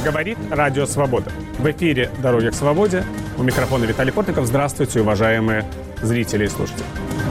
Говорит Радио Свобода. В эфире «Дороги к свободе». У микрофона Виталий Портников. Здравствуйте, уважаемые зрители и слушатели.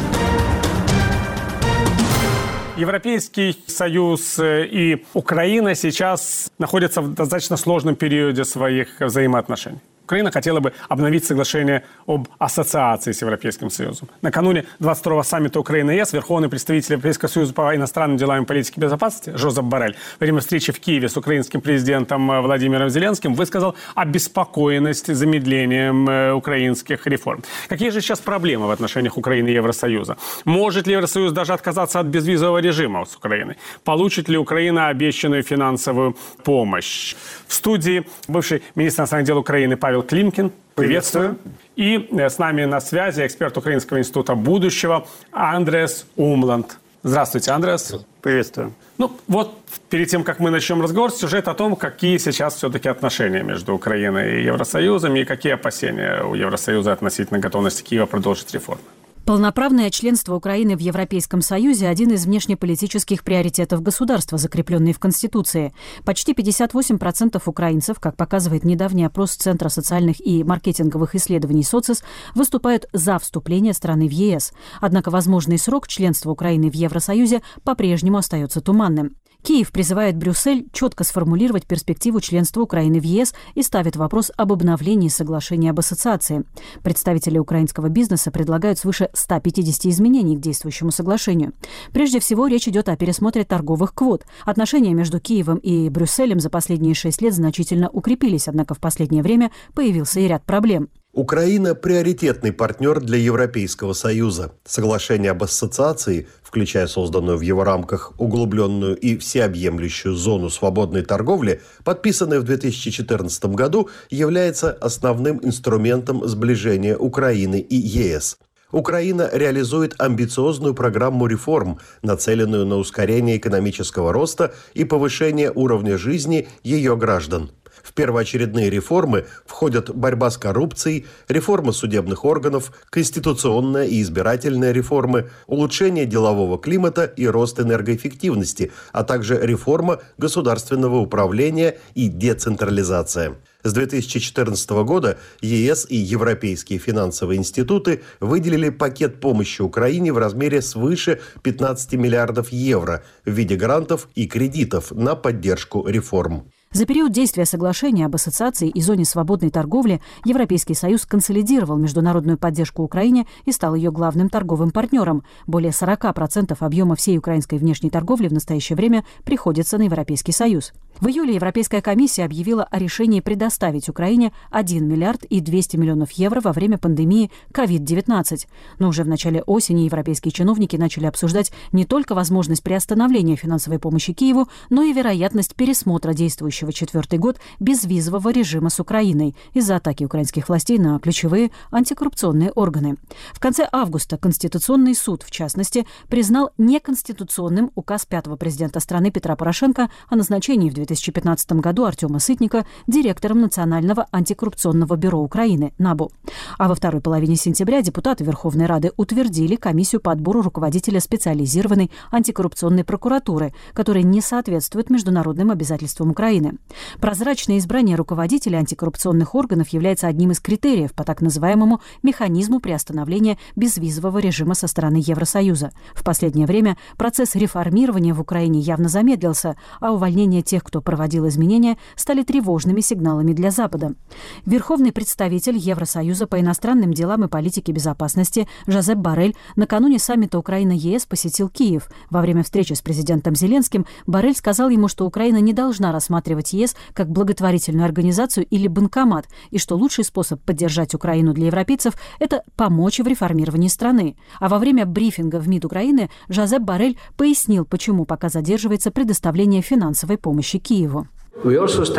Европейский Союз и Украина сейчас находятся в достаточно сложном периоде своих взаимоотношений. Украина хотела бы обновить соглашение об ассоциации с Европейским Союзом. Накануне 22-го саммита Украины-ЕС Верховный представитель Европейского Союза по иностранным делам и политике безопасности Жозеп Боррель во время встречи в Киеве с украинским президентом Владимиром Зеленским высказал обеспокоенность замедлением украинских реформ. Какие же сейчас проблемы в отношениях Украины и Евросоюза? Может ли Евросоюз даже отказаться от безвизового режима с Украиной? Получит ли Украина обещанную финансовую помощь? В студии бывший министр иностранных дел Украины Павел Климкин. Приветствую. И с нами на связи эксперт Украинского института будущего Андреас Умланд. Здравствуйте, Андреас. Приветствую. Вот перед тем, как мы начнем разговор, сюжет о том, какие сейчас все-таки отношения между Украиной и Евросоюзом и какие опасения у Евросоюза относительно готовности Киева продолжить реформы. Полноправное членство Украины в Европейском Союзе – один из внешнеполитических приоритетов государства, закрепленный в Конституции. Почти 58% украинцев, как показывает недавний опрос Центра социальных и маркетинговых исследований «Социс», выступают за вступление страны в ЕС. Однако возможный срок членства Украины в Евросоюзе по-прежнему остается туманным. Киев призывает Брюссель четко сформулировать перспективу членства Украины в ЕС и ставит вопрос об обновлении соглашения об ассоциации. Представители украинского бизнеса предлагают свыше 150 изменений к действующему соглашению. Прежде всего, речь идет о пересмотре торговых квот. Отношения между Киевом и Брюсселем за последние 6 лет значительно укрепились, однако в последнее время появился и ряд проблем. Украина – приоритетный партнер для Европейского Союза. Соглашение об ассоциации, включая созданную в его рамках углубленную и всеобъемлющую зону свободной торговли, подписанное в 2014 году, является основным инструментом сближения Украины и ЕС. Украина реализует амбициозную программу реформ, нацеленную на ускорение экономического роста и повышение уровня жизни ее граждан. В первоочередные реформы входят борьба с коррупцией, реформа судебных органов, конституционная и избирательная реформы, улучшение делового климата и рост энергоэффективности, а также реформа государственного управления и децентрализация. С 2014 года ЕС и европейские финансовые институты выделили пакет помощи Украине в размере свыше 15 миллиардов евро в виде грантов и кредитов на поддержку реформ. За период действия соглашения об ассоциации и зоне свободной торговли Европейский Союз консолидировал международную поддержку Украине и стал ее главным торговым партнером. Более 40% объема всей украинской внешней торговли в настоящее время приходится на Европейский Союз. В июле Европейская комиссия объявила о решении предоставить Украине 1 миллиард и 200 миллионов евро во время пандемии COVID-19. Но уже в начале осени европейские чиновники начали обсуждать не только возможность приостановления финансовой помощи Киеву, но и вероятность пересмотра действующего четвертый год безвизового режима с Украиной из-за атаки украинских властей на ключевые антикоррупционные органы. В конце августа Конституционный суд, в частности, признал неконституционным указ пятого президента страны Петра Порошенко о назначении в 2015 году Артема Сытника директором Национального антикоррупционного бюро Украины НАБУ. А во второй половине сентября депутаты Верховной Рады утвердили комиссию по отбору руководителя специализированной антикоррупционной прокуратуры, которая не соответствует международным обязательствам Украины. Прозрачное избрание руководителя антикоррупционных органов является одним из критериев по так называемому механизму приостановления безвизового режима со стороны Евросоюза. В последнее время процесс реформирования в Украине явно замедлился, а увольнение тех, кто проводил изменения, стали тревожными сигналами для Запада. Верховный представитель Евросоюза по иностранным делам и политике безопасности Жозеп Боррель накануне саммита Украина-ЕС посетил Киев. Во время встречи с президентом Зеленским Боррель сказал ему, что Украина не должна рассматривать ЕС как благотворительную организацию или банкомат, и что лучший способ поддержать Украину для европейцев – это помочь в реформировании страны. А во время брифинга в МИД Украины Жозеп Боррель пояснил, почему пока задерживается предоставление финансовой помощи Киеву. Мы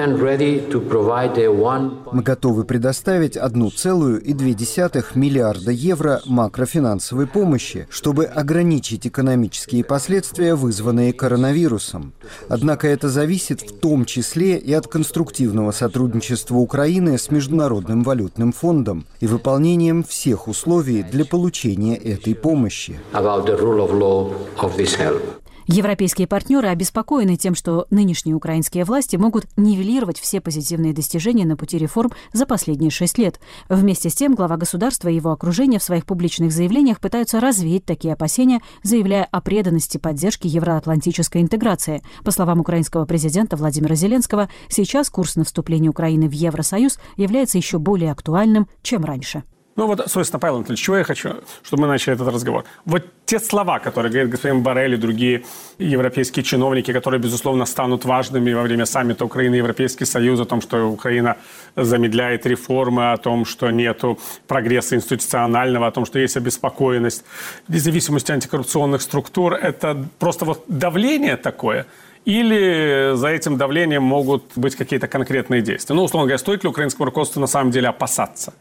готовы предоставить 1,2 миллиарда евро макрофинансовой помощи, чтобы ограничить экономические последствия, вызванные коронавирусом. Однако это зависит в том числе и от конструктивного сотрудничества Украины с Международным валютным фондом и выполнением всех условий для получения этой помощи. Европейские партнеры обеспокоены тем, что нынешние украинские власти могут нивелировать все позитивные достижения на пути реформ за последние 6 лет. Вместе с тем, глава государства и его окружение в своих публичных заявлениях пытаются развеять такие опасения, заявляя о преданности поддержки евроатлантической интеграции. По словам украинского президента Владимира Зеленского, сейчас курс на вступление Украины в Евросоюз является еще более актуальным, чем раньше. Ну вот, собственно, Павел Анатольевич, чего я хочу, чтобы мы начали этот разговор. Вот те слова, которые говорит господин Боррелл и другие европейские чиновники, которые, безусловно, станут важными во время саммита Украины и Европейский Союз, о том, что Украина замедляет реформы, о том, что нет прогресса институционального, о том, что есть обеспокоенность независимости антикоррупционных структур, это просто вот давление такое? Или за этим давлением могут быть какие-то конкретные действия? Ну, условно говоря, стоит ли украинскому руководству на самом деле опасаться?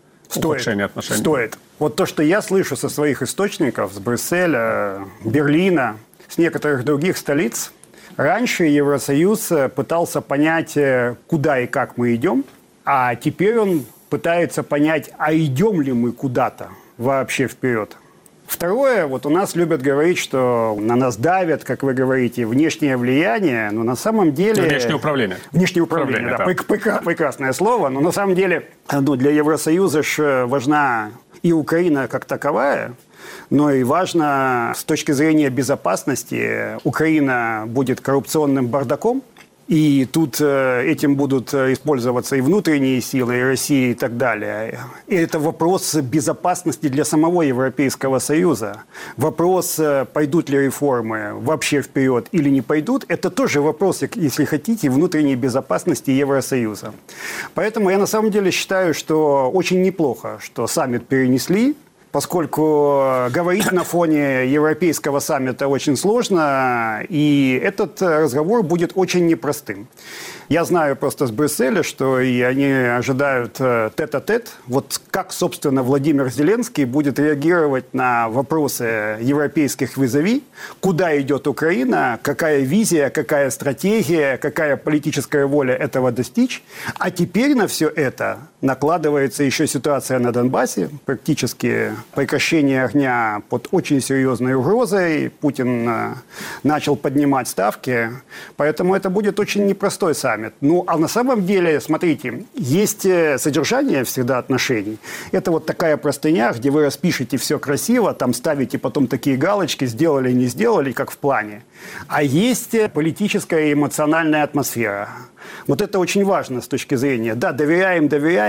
Стоит. Вот то, что я слышу со своих источников, с Брюсселя, Берлина, с некоторых других столиц, раньше Евросоюз пытался понять, куда и как мы идем, а теперь он пытается понять, а идем ли мы куда-то вообще вперед. Второе, вот у нас любят говорить, что на нас давят, как вы говорите, внешнее влияние, но на самом деле... Внешнее управление. Внешнее управление, да. Прекрасное слово, но на самом деле для Евросоюза же важна и Украина как таковая, но и важно с точки зрения безопасности. Украина будет коррупционным бардаком, и тут этим будут использоваться и внутренние силы, и Россия, и так далее. И это вопрос безопасности для самого Европейского Союза. Вопрос, пойдут ли реформы вообще вперед или не пойдут, это тоже вопрос, если хотите, внутренней безопасности Евросоюза. Поэтому я на самом деле считаю, что очень неплохо, что саммит перенесли, поскольку говорить на фоне европейского саммита очень сложно, и этот разговор будет очень непростым. Я знаю просто с Брюсселя, что и они ожидают тет-а-тет. Вот как, собственно, Владимир Зеленский будет реагировать на вопросы европейских визави, куда идет Украина, какая визия, какая стратегия, какая политическая воля этого достичь. А теперь на все это накладывается еще ситуация на Донбассе, практически прекращение огня под очень серьезной угрозой. Путин начал поднимать ставки, поэтому это будет очень непростой саммит. Ну, а на самом деле, смотрите, есть содержание всегда отношений. Это вот такая простыня, где вы распишете все красиво, там ставите потом такие галочки, сделали, не сделали, как в плане. А есть политическая и эмоциональная атмосфера. Вот это очень важно с точки зрения. Да, доверяем,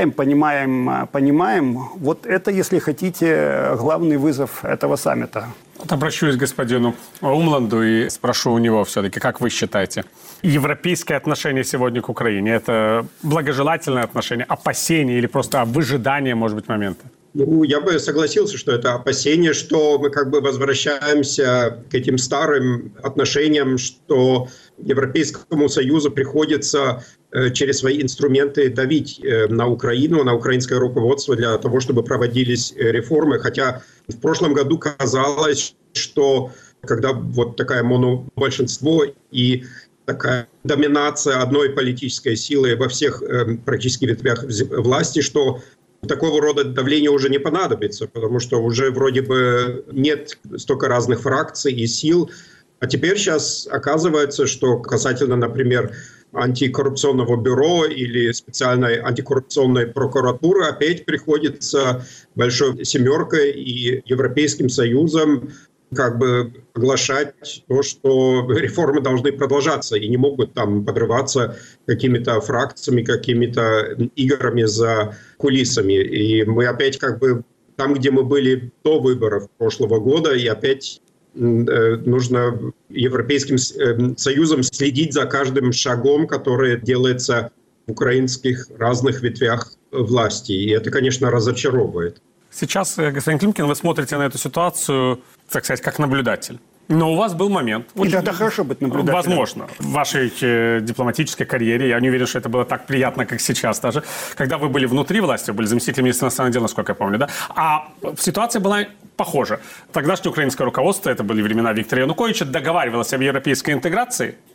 понимаем. Вот это, если хотите, главный вызов этого саммита. Вот обращусь к господину Умланду и спрошу у него все-таки, как вы считаете, европейское отношение сегодня к Украине – это благожелательное отношение, опасение или просто выжидание, может быть, момента? Ну, я бы согласился, что это опасение, что мы как бы возвращаемся к этим старым отношениям, что Европейскому Союзу приходится через свои инструменты давить на Украину, на украинское руководство для того, чтобы проводились реформы. Хотя в прошлом году казалось, что когда вот такое монобольшинство и такая доминация одной политической силы во всех практически ветвях власти, что такого рода давление уже не понадобится, потому что уже вроде бы нет столько разных фракций и сил. А теперь сейчас оказывается, что касательно, например, антикоррупционного бюро или специальной антикоррупционной прокуратуры опять приходится большой семеркой и Европейским Союзом как бы оглашать то, что реформы должны продолжаться и не могут там подрываться какими-то фракциями, какими-то играми за кулисами. И мы опять как бы там, где мы были до выборов прошлого года, и опять нужно Европейским Союзом следить за каждым шагом, который делается в украинских разных ветвях власти. И это, конечно, разочаровывает. Сейчас, господин Климкин, вы смотрите на эту ситуацию, так сказать, как наблюдатель. Но у вас был момент. И тогда хорошо быть наблюдателем. Возможно. В вашей дипломатической карьере, я не уверен, что это было так приятно, как сейчас даже, когда вы были внутри власти, вы были заместителем министра иностранных дел, насколько я помню, да? А ситуация была похожа. Тогдашнее украинское руководство, это были времена Виктора Януковича, договаривалось об европейской интеграции,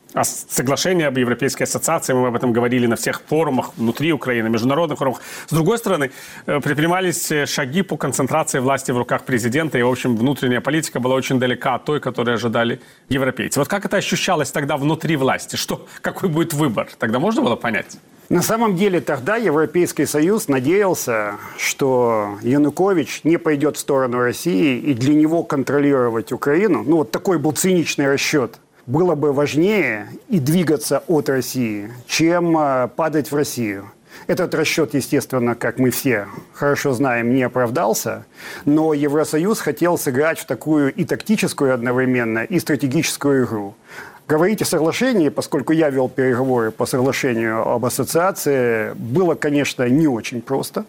соглашение об Европейской ассоциации, мы об этом говорили на всех форумах внутри Украины, международных форумах. С другой стороны, предпринимались шаги по концентрации власти в руках президента, и, в общем, внутренняя политика была очень далека от той, которую ожидали европейцы. Вот как это ощущалось тогда внутри власти? Какой будет выбор? Тогда можно было понять? На самом деле тогда Европейский Союз надеялся, что Янукович не пойдет в сторону России, и для него контролировать Украину, вот такой был циничный расчет, было бы важнее и двигаться от России, чем падать в Россию. Этот расчет, естественно, как мы все хорошо знаем, не оправдался, но Евросоюз хотел сыграть в такую и тактическую одновременно, и стратегическую игру. Говорить о соглашении, поскольку я вел переговоры по соглашению об ассоциации, было, конечно, не очень просто.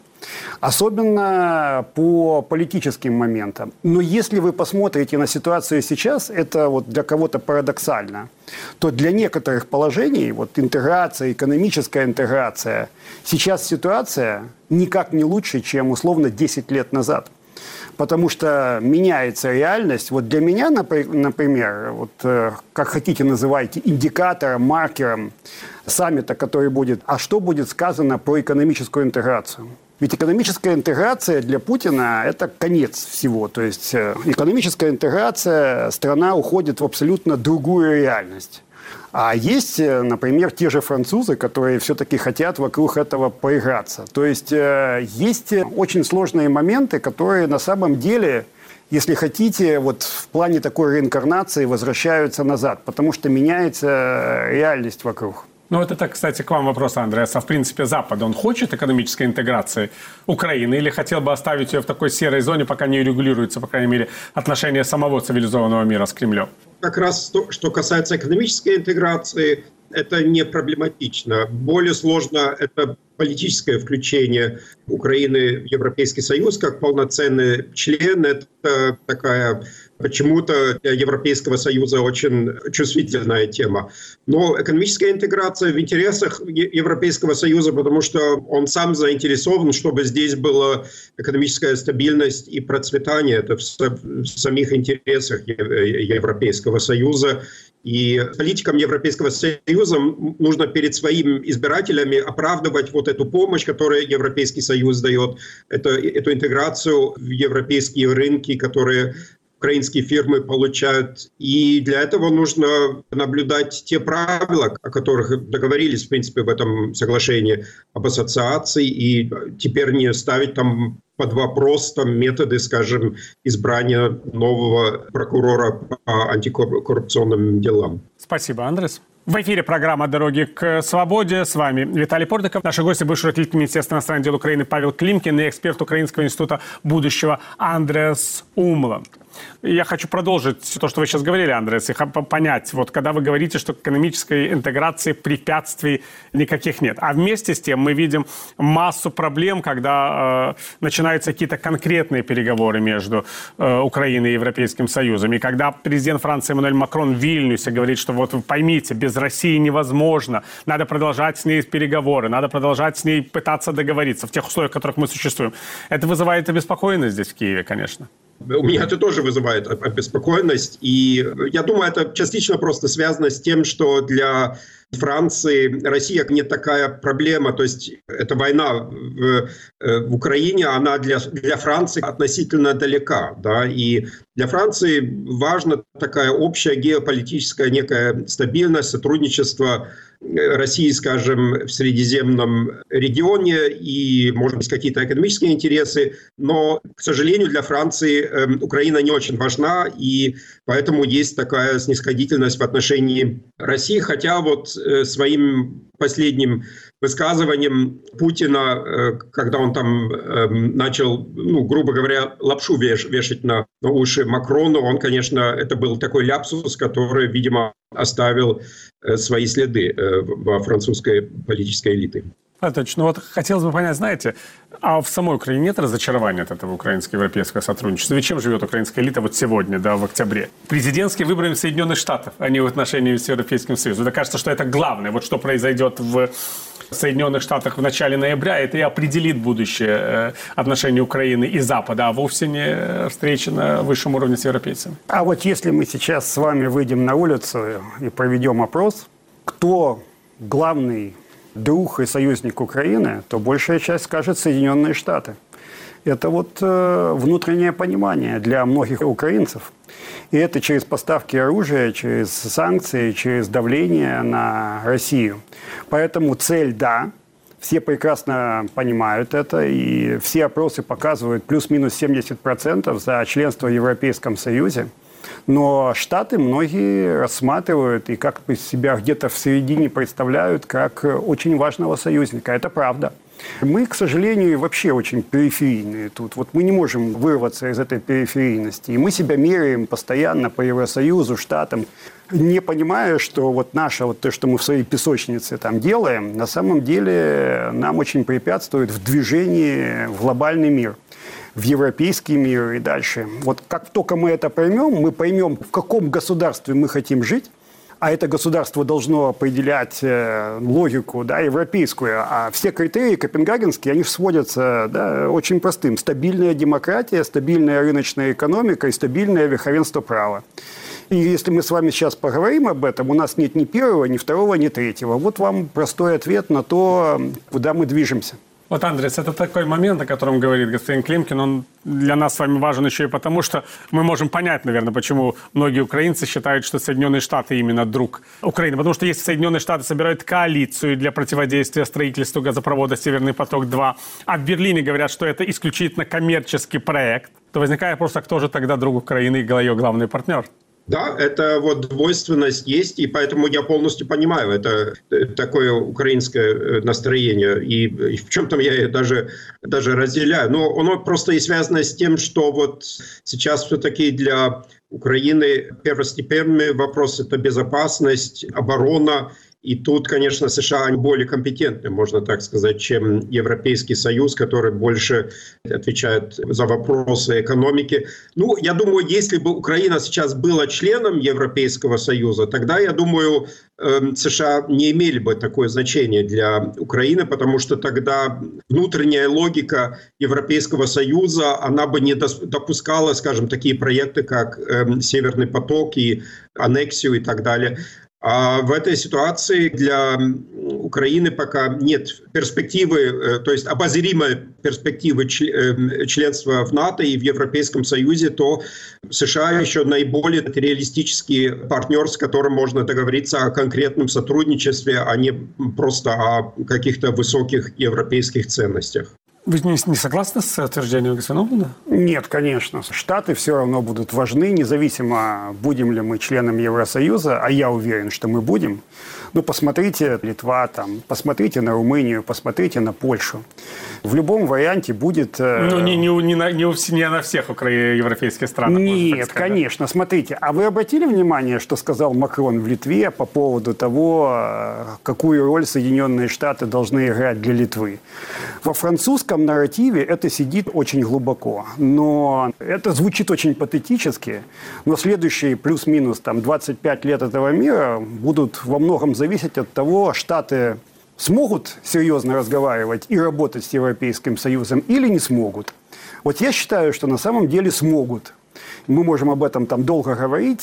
Особенно по политическим моментам. Но если вы посмотрите на ситуацию сейчас, это для кого-то парадоксально, то для некоторых положений, интеграция, экономическая интеграция, сейчас ситуация никак не лучше, чем условно 10 лет назад. Потому что меняется реальность. Для меня, например, как хотите называйте, индикатором, маркером саммита, который будет, а что будет сказано про экономическую интеграцию? Ведь экономическая интеграция для Путина – это конец всего. То есть экономическая интеграция, страна уходит в абсолютно другую реальность. А есть, например, те же французы, которые все-таки хотят вокруг этого поиграться. То есть есть очень сложные моменты, которые на самом деле, если хотите, в плане такой реинкарнации возвращаются назад, потому что меняется реальность вокруг. Это, кстати, к вам вопрос, Андреас. А в принципе Запад, он хочет экономической интеграции Украины или хотел бы оставить ее в такой серой зоне, пока не регулируется, по крайней мере, отношения самого цивилизованного мира с Кремлем? Как раз то, что касается экономической интеграции, это не проблематично. Более сложно это политическое включение Украины в Европейский Союз как полноценный член. Это такая почему-то для Европейского Союза очень чувствительная тема. Но экономическая интеграция в интересах Европейского Союза, потому что он сам заинтересован, чтобы здесь была экономическая стабильность и процветание. Это в самих интересах Европейского Союза. И политикам Европейского Союза нужно перед своими избирателями оправдывать эту помощь, которую Европейский Союз дает, эту интеграцию в европейские рынки, которые украинские фирмы получают. И для этого нужно наблюдать те правила, о которых договорились, в принципе, в этом соглашении об ассоциации, и теперь не ставить там под вопрос методы, скажем, избрания нового прокурора по антикоррупционным делам. Спасибо, Андрес. В эфире программа «Дороги к свободе». С вами Виталий Портников. Наши гости – бывший руководитель Министерства иностранных дел Украины Павел Климкин и эксперт Украинского института будущего Андреас Умланд. Я хочу продолжить то, что вы сейчас говорили, Андреас, и понять, когда вы говорите, что к экономической интеграции препятствий никаких нет. А вместе с тем мы видим массу проблем, когда начинаются какие-то конкретные переговоры между Украиной и Европейским Союзом. И когда президент Франции Эммануэль Макрон в Вильнюсе говорит, что вы поймите, без России невозможно, надо продолжать с ней переговоры, надо продолжать с ней пытаться договориться в тех условиях, в которых мы существуем. Это вызывает обеспокоенность здесь в Киеве, конечно. У меня это тоже вызывает обеспокоенность. И я думаю, это частично просто связано с тем, что для Франции Россия не такая проблема. То есть эта война в Украине, она для Франции относительно далека. Да? И для Франции важна такая общая геополитическая некая стабильность, сотрудничество России, скажем, в Средиземном регионе и, может быть, какие-то экономические интересы. Но, к сожалению, для Франции Украина не очень важна, и поэтому есть такая снисходительность в отношении России. Хотя своим последним высказыванием Путина, когда он там начал, грубо говоря, лапшу вешать на уши Макрону, он, конечно, это был такой ляпсус, который, видимо, оставил свои следы во французской политической элите. Точно. Вот хотелось бы понять, знаете, а в самой Украине нет разочарования от этого украинско-европейского сотрудничества? Ведь чем живет украинская элита вот сегодня, да, в октябре? Президентские выборы Соединенных Штатов, а не в отношении с Европейским Союзом. Мне кажется, что это главное. Вот что произойдет в Соединенных Штатах в начале ноября, это и определит будущее отношений Украины и Запада, а вовсе не встречи на высшем уровне с европейцами. А вот если мы сейчас с вами выйдем на улицу и проведем опрос, кто главный друг и союзник Украины, то большая часть скажет Соединенные Штаты. Это вот внутреннее понимание для многих украинцев. И это через поставки оружия, через санкции, через давление на Россию. Поэтому цель, да, все прекрасно понимают это, и все опросы показывают плюс-минус 70% за членство в Европейском Союзе. Но Штаты многие рассматривают и как бы себя где-то в середине представляют как очень важного союзника. Это правда. Мы, к сожалению, вообще очень периферийные тут. Вот мы не можем вырваться из этой периферийности. И мы себя меряем постоянно по Евросоюзу, Штатам, не понимая, что вот наше, вот то, что мы в своей песочнице там делаем, на самом деле нам очень препятствует в движении в глобальный мир, в европейский мир и дальше. Вот как только мы это поймем, мы поймем, в каком государстве мы хотим жить, а это государство должно определять логику, да, европейскую. А все критерии копенгагенские, они сводятся, да, очень простым. Стабильная демократия, стабильная рыночная экономика и стабильное верховенство права. И если мы с вами сейчас поговорим об этом, у нас нет ни первого, ни второго, ни третьего. Вот вам простой ответ на то, куда мы движемся. Вот, Андрес, это такой момент, о котором говорит господин Климкин, он для нас с вами важен еще и потому, что мы можем понять, наверное, почему многие украинцы считают, что Соединенные Штаты именно друг Украины. Потому что если Соединенные Штаты собирают коалицию для противодействия строительству газопровода «Северный поток-2», а в Берлине говорят, что это исключительно коммерческий проект, то возникает просто, кто же тогда друг Украины и ее главный партнер? Да, это вот двойственность есть, и поэтому я полностью понимаю это такое украинское настроение, и в чем-то я даже разделяю. Но оно просто и связано с тем, что вот сейчас все-таки для Украины первостепенный вопрос – это безопасность, оборона. И тут, конечно, США более компетентны, можно так сказать, чем Европейский Союз, который больше отвечает за вопросы экономики. Ну, я думаю, если бы Украина сейчас была членом Европейского Союза, тогда, я думаю, США не имели бы такое значение для Украины, потому что тогда внутренняя логика Европейского Союза, она бы не допускала, скажем, такие проекты, как «Северный поток» и аннексию и так далее. А в этой ситуации для Украины пока нет перспективы, то есть обозримой перспективы членства в НАТО и в Европейском Союзе, то США еще наиболее реалистический партнер, с которым можно договориться о конкретном сотрудничестве, а не просто о каких-то высоких европейских ценностях. Вы не согласны с утверждением господина Облуда? Нет, конечно. Штаты все равно будут важны, независимо, будем ли мы членом Евросоюза, а я уверен, что мы будем. Ну, посмотрите, Литва, там, посмотрите на Румынию, посмотрите на Польшу. В любом варианте будет... Ну, не на всех европейских странах. Нет, конечно. Смотрите, а вы обратили внимание, что сказал Макрон в Литве по поводу того, какую роль Соединенные Штаты должны играть для Литвы? Во французском нарративе это сидит очень глубоко, но это звучит очень патетически, но следующие плюс-минус там 25 лет этого мира будут во многом зависеть от того, Штаты смогут серьезно разговаривать и работать с Европейским Союзом или не смогут. Вот я считаю, что на самом деле смогут. Мы можем об этом там долго говорить,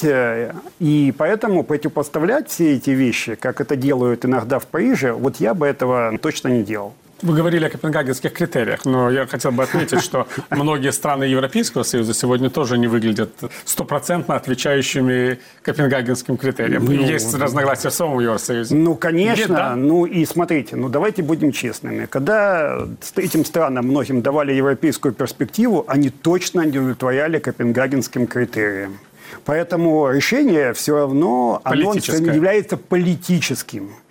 и поэтому противопоставлять все эти вещи, как это делают иногда в Париже, вот я бы этого точно не делал. Вы говорили о копенгагенских критериях, но я хотел бы отметить, что многие страны Европейского Союза сегодня тоже не выглядят стопроцентно отвечающими копенгагенским критериям. Есть разногласия в самом Евросоюзе. Ну, конечно. Ну, и смотрите, давайте будем честными. Когда этим странам многим давали европейскую перспективу, они точно не удовлетворяли копенгагенским критериям. Поэтому решение все равно оно является политическим.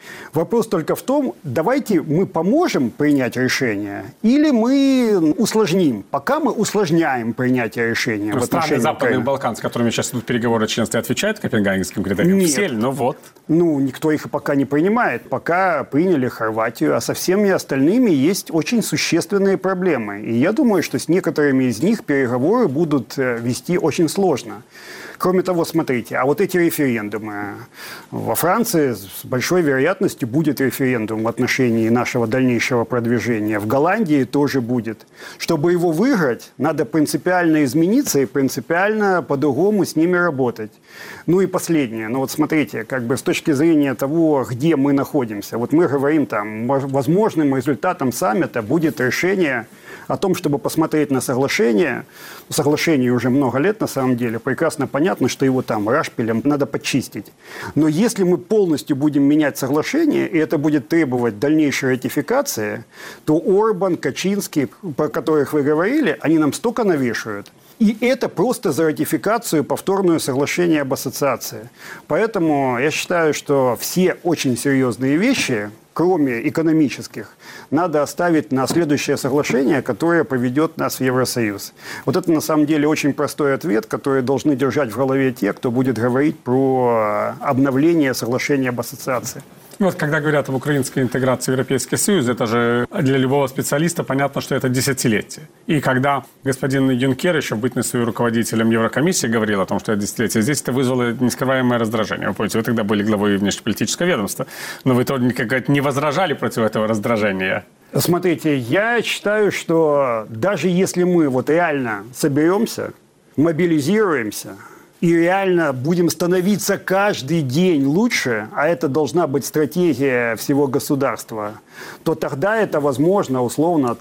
Вопрос только в том, давайте мы поможем принять решение или мы усложним. Пока мы усложняем принятие решения в отношении страны Западных Украины. Балкан, с которыми сейчас идут переговоры о членстве, отвечают копенгагенским критериям? Нет. Все, ну вот. Ну, никто их пока не принимает. Пока приняли Хорватию, а со всеми остальными есть очень существенные проблемы. И я думаю, что с некоторыми из них переговоры будут вести очень сложно. Кроме того, смотрите, а вот эти референдумы. Во Франции с большой вероятностью будет референдум в отношении нашего дальнейшего продвижения. В Голландии тоже будет. Чтобы его выиграть, надо принципиально измениться и принципиально по-другому с ними работать. Ну и последнее. Ну вот смотрите, как бы с точки зрения того, где мы находимся. Вот мы говорим там, возможным результатом саммита будет решение о том, чтобы посмотреть на соглашение. Соглашение уже много лет, на самом деле. Прекрасно понятно, что его там рашпилем надо подчистить. Но если мы полностью будем менять соглашение, и это будет требовать дальнейшей ратификации, то Орбан, Качинский, про которых вы говорили, они нам столько навешивают. И это просто за ратификацию повторное соглашение об ассоциации. Поэтому я считаю, что все очень серьезные вещи, кроме экономических, надо оставить на следующее соглашение, которое поведет нас в Евросоюз. Вот это на самом деле очень простой ответ, который должны держать в голове те, кто будет говорить про обновление соглашения об ассоциации. Вот когда говорят об украинской интеграции в Европейский Союз, это же для любого специалиста понятно, что это десятилетие. И когда господин Юнкер, еще бытность свою руководителем Еврокомиссии, говорил о том, что это десятилетие, здесь это вызвало нескрываемое раздражение. Вы помните, вы тогда были главой внешнеполитического ведомства, но вы тоже никак не возражали против этого раздражения. Смотрите, я считаю, что даже если мы вот реально соберемся, мобилизируемся, и реально будем становиться каждый день лучше, а это должна быть стратегия всего государства, то тогда это возможно, условно,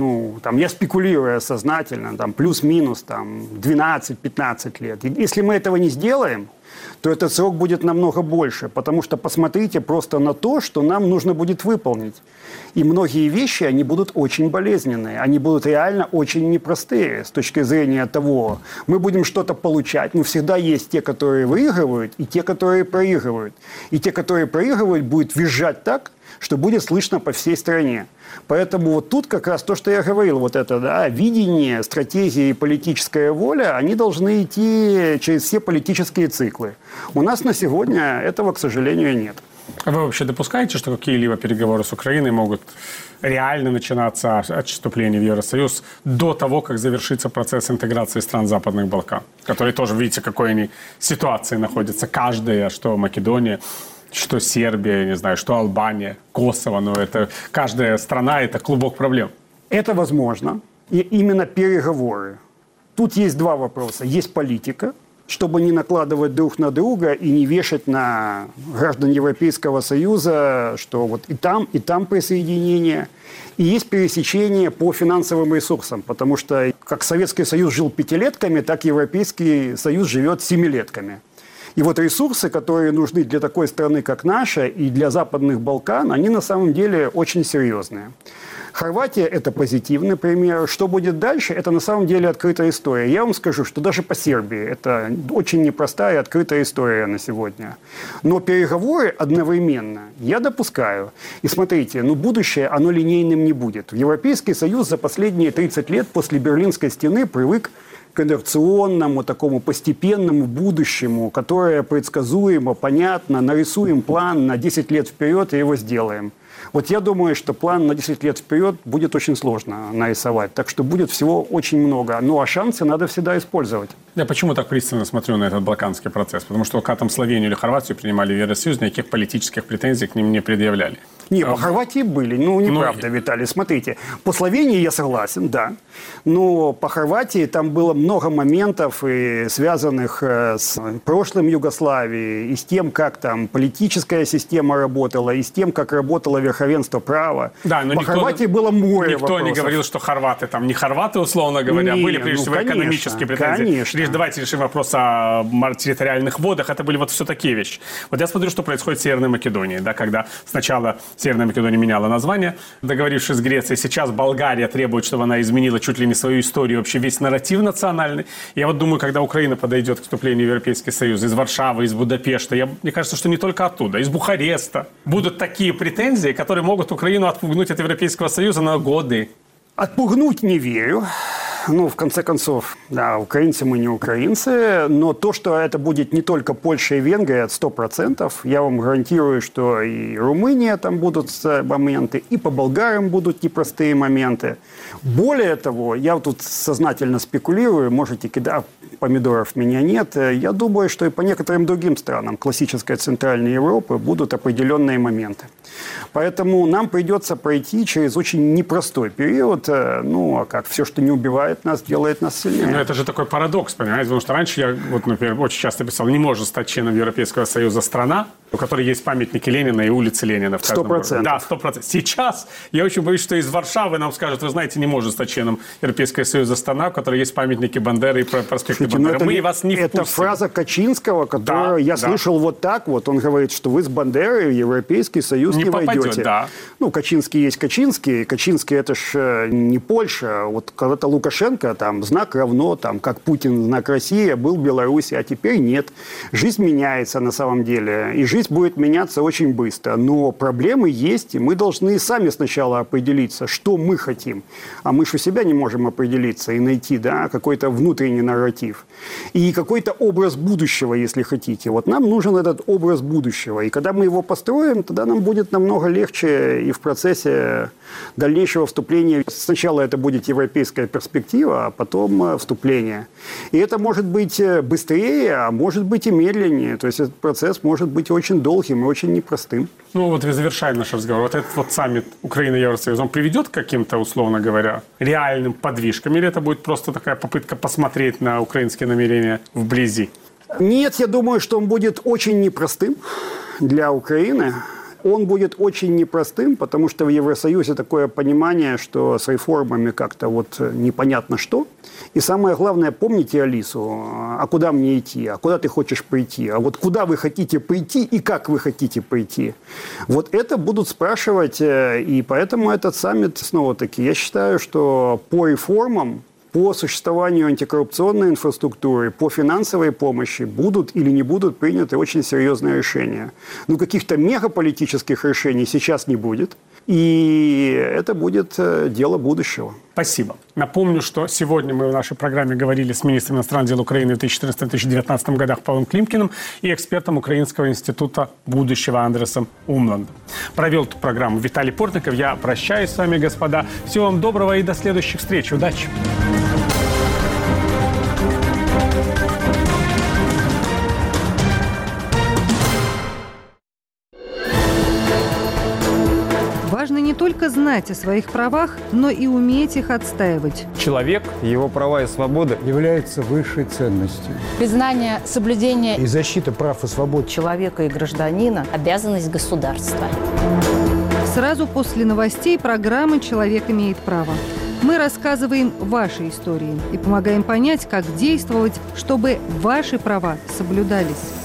я спекулирую сознательно, плюс-минус 12-15 лет. И если мы этого не сделаем, то этот срок будет намного больше, потому что посмотрите просто на то, что нам нужно будет выполнить. И многие вещи, они будут очень болезненные, они будут реально очень непростые с точки зрения того, мы будем что-то получать, но всегда есть те, которые выигрывают, и те, которые проигрывают. И те, которые проигрывают, будут визжать так, что будет слышно по всей стране. Поэтому вот тут как раз то, что я говорил, вот это, видение, стратегия и политическая воля, они должны идти через все политические циклы. У нас на сегодня этого, к сожалению, нет. А вы вообще допускаете, что какие-либо переговоры с Украиной могут реально начинаться от вступления в Евросоюз до того, как завершится процесс интеграции стран Западных Балкан, которые тоже, видите, в какой они ситуации находятся, каждая, что Македония, что Сербия, не знаю, что Албания, Косово, но это каждая страна – это клубок проблем. Это возможно. И именно переговоры. Тут есть два вопроса. Есть политика, чтобы не накладывать друг на друга и не вешать на граждан Европейского Союза, что вот и там присоединение. И есть пересечение по финансовым ресурсам, потому что как Советский Союз жил пятилетками, так Европейский Союз живет семилетками. И вот ресурсы, которые нужны для такой страны, как наша, и для Западных Балкан, они на самом деле очень серьезные. Хорватия – это позитивный пример. Что будет дальше, это на самом деле открытая история. Я вам скажу, что даже по Сербии это очень непростая открытая история на сегодня. Но переговоры одновременно я допускаю. И смотрите, будущее, оно линейным не будет. Европейский Союз за последние 30 лет после Берлинской стены привык к инерционному, такому постепенному будущему, которое предсказуемо, понятно, нарисуем план на 10 лет вперед и его сделаем. Вот я думаю, что план на 10 лет вперед будет очень сложно нарисовать. Так что будет всего очень много. Ну, а шансы надо всегда использовать. Я почему так пристально смотрю на этот балканский процесс? Потому что когда там Словению или Хорватию принимали в Евросоюз, никаких политических претензий к ним не предъявляли. Не, по Хорватии были. Неправда, Виталий. Смотрите, по Словении я согласен, да. Но по Хорватии там было много моментов, и связанных с прошлым Югославией, и с тем, как там политическая система работала, и с тем, как работало верховенство права. Да, но по Хорватии было море никто вопросов. Не говорил, что хорваты там не хорваты, условно говоря, были прежде всего экономические претензии. Конечно. Давайте решим вопрос о территориальных водах. Это были вот все такие вещи. Вот я смотрю, что происходит в Северной Македонии, да, когда сначала Северная Македония меняла название, договорившись с Грецией. Сейчас Болгария требует, чтобы она изменила чуть ли не свою историю, вообще весь нарратив национальный. Я вот думаю, когда Украина подойдет к вступлению в Европейский Союз из Варшавы, из Будапешта, мне кажется, что не только оттуда, из Бухареста будут такие претензии, которые могут Украину отпугнуть от Европейского Союза на годы. Отпугнуть не верю. В конце концов, да, украинцы мы не украинцы, но то, что это будет не только Польша и Венгрия, это 100%. Я вам гарантирую, что и Румыния там будут моменты, и по болгарам будут непростые моменты. Более того, я тут сознательно спекулирую, можете кидать, помидоров меня нет. Я думаю, что и по некоторым другим странам классической Центральной Европы будут определенные моменты. Поэтому нам придется пройти через очень непростой период. А как все, что не убивает нас, делает нас сильнее. Но это же такой парадокс, понимаете? Потому что раньше я, например, очень часто писал, не может стать членом Европейского Союза страна, у которой есть памятники Ленина и улицы Ленина в каждом городе. 100%. Да, 100%. Сейчас я очень боюсь, что из Варшавы нам скажут, вы знаете, не может стать членом Европейского Союза страна, у которой есть памятники Бандеры и проспекты Бандеры. Мы вас не впустим. Это фраза Качинского, которую я слышал вот так вот. Он говорит, что вы с Бандерой в Европейский Союз не войдете. Да. Качинский есть Качинский. Качинский это ж не Польша. Вот когда-то Лукашенко, там, знак равно, там, как Путин, знак Россия, был в Беларуси, а теперь нет. Жизнь меняется на самом деле. И жизнь будет меняться очень быстро. Но проблемы есть, и мы должны сами сначала определиться, что мы хотим. А мы же у себя не можем определиться и найти, какой-то внутренний нарратив. И какой-то образ будущего, если хотите. Вот нам нужен этот образ будущего. И когда мы его построим, тогда нам будет намного легче и в процессе дальнейшего вступления. Сначала это будет европейская перспектива, а потом вступление. И это может быть быстрее, а может быть и медленнее. То есть этот процесс может быть очень долгим и очень непростым. Завершаем наш разговор. Вот этот вот саммит Украины и Евросоюза, он приведет к каким-то, условно говоря, реальным подвижкам? Или это будет просто такая попытка посмотреть на украинские намерения вблизи? Нет, я думаю, что он будет очень непростым для Украины. Он будет очень непростым, потому что в Евросоюзе такое понимание, что с реформами как-то непонятно что. И самое главное, помните Алису, а куда мне идти, а куда ты хочешь прийти, а вот куда вы хотите прийти и как вы хотите прийти. Вот это будут спрашивать, и поэтому этот саммит, снова-таки, я считаю, что по реформам, по существованию антикоррупционной инфраструктуры, по финансовой помощи будут или не будут приняты очень серьезные решения. Каких-то мегаполитических решений сейчас не будет. И это будет дело будущего. Спасибо. Напомню, что сегодня мы в нашей программе говорили с министром иностранных дел Украины в 2014-2019 годах Павлом Климкиным и экспертом Украинского института будущего Андресом Умландом. Провел эту программу Виталий Портников. Я прощаюсь с вами, господа. Всего вам доброго и до следующих встреч. Удачи! Важно не только знать о своих правах, но и уметь их отстаивать. Человек, его права и свободы являются высшей ценностью. Признание, соблюдение и защита прав и свобод человека и гражданина – обязанность государства. Сразу после новостей программы «Человек имеет право». Мы рассказываем ваши истории и помогаем понять, как действовать, чтобы ваши права соблюдались.